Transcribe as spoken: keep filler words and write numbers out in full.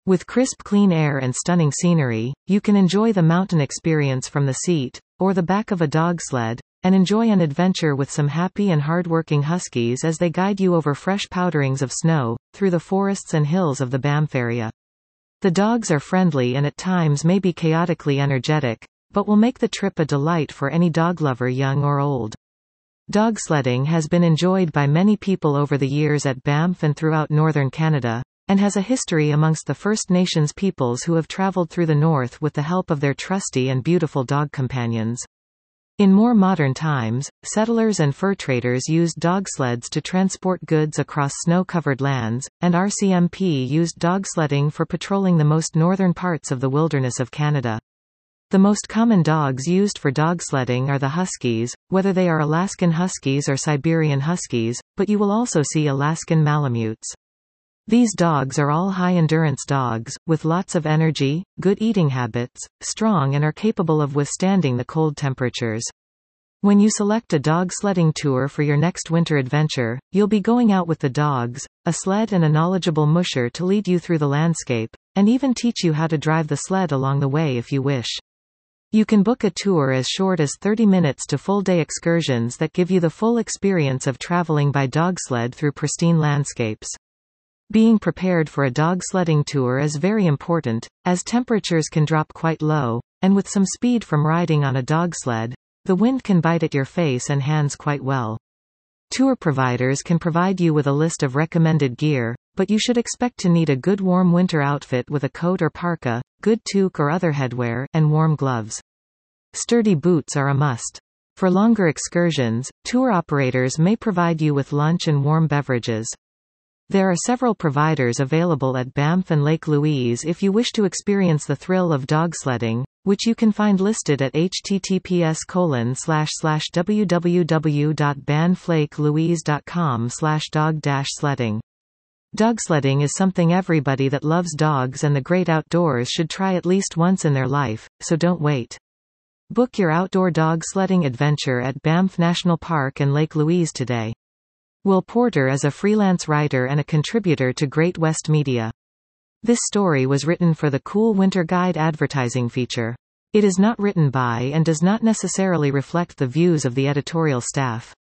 With crisp clean air and stunning scenery, you can enjoy the mountain experience from the seat, or the back of a dog sled, and enjoy an adventure with some happy and hard-working huskies as they guide you over fresh powderings of snow, through the forests and hills of the Banff area. The dogs are friendly and at times may be chaotically energetic, but will make the trip a delight for any dog lover young or old. Dog sledding has been enjoyed by many people over the years at Banff and throughout northern Canada, and has a history amongst the First Nations peoples who have traveled through the north with the help of their trusty and beautiful dog companions. In more modern times, settlers and fur traders used dog sleds to transport goods across snow-covered lands, and R C M P used dog sledding for patrolling the most northern parts of the wilderness of Canada. The most common dogs used for dog sledding are the Huskies, whether they are Alaskan Huskies or Siberian Huskies, but you will also see Alaskan Malamutes. These dogs are all high-endurance dogs, with lots of energy, good eating habits, strong and are capable of withstanding the cold temperatures. When you select a dog sledding tour for your next winter adventure, you'll be going out with the dogs, a sled and a knowledgeable musher to lead you through the landscape, and even teach you how to drive the sled along the way if you wish. You can book a tour as short as thirty minutes to full-day excursions that give you the full experience of traveling by dog sled through pristine landscapes. Being prepared for a dog sledding tour is very important, as temperatures can drop quite low, and with some speed from riding on a dog sled, the wind can bite at your face and hands quite well. Tour providers can provide you with a list of recommended gear, but you should expect to need a good warm winter outfit with a coat or parka, good toque or other headwear, and warm gloves. Sturdy boots are a must. For longer excursions, tour operators may provide you with lunch and warm beverages. There are several providers available at Banff and Lake Louise if you wish to experience the thrill of dog sledding, which you can find listed at h t t p s colon slash slash w w w dot banff lake louise dot com slash dog dash sledding. Dog sledding is something everybody that loves dogs and the great outdoors should try at least once in their life, so don't wait. Book your outdoor dog sledding adventure at Banff National Park and Lake Louise today. Will Porter is a freelance writer and a contributor to Great West Media. This story was written for the Cool Winter Guide advertising feature. It is not written by and does not necessarily reflect the views of the editorial staff.